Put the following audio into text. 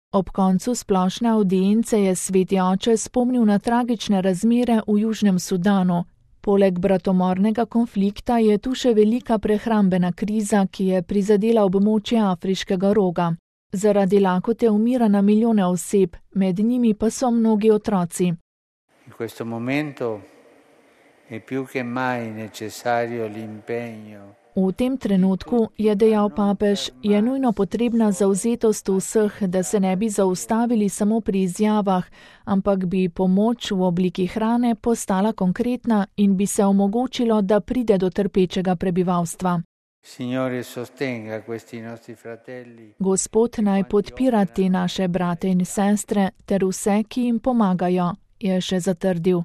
Ob koncu splošne avdience je sveti oče spomnil na tragične razmere v Južnem Sudanu. Poleg bratomornega konflikta je tu še velika prehrambena kriza, ki je prizadela območje Afriškega roga. Zaradi lakote umira na milijone oseb, med njimi pa so mnogi otroci. In questo momento è più che mai necessario l'impegno. V tem trenutku, je dejal papež, je nujno potrebna zavzetost vseh, da se ne bi zaustavili samo pri izjavah, ampak bi pomoč v obliki hrane postala konkretna in bi se omogočilo, da pride do trpečega prebivalstva. Signore, sostenga questi nostri fratelli. Gospod naj podpira te naše brate in sestre ter vse, ki jim pomagajo, je še zatrdil.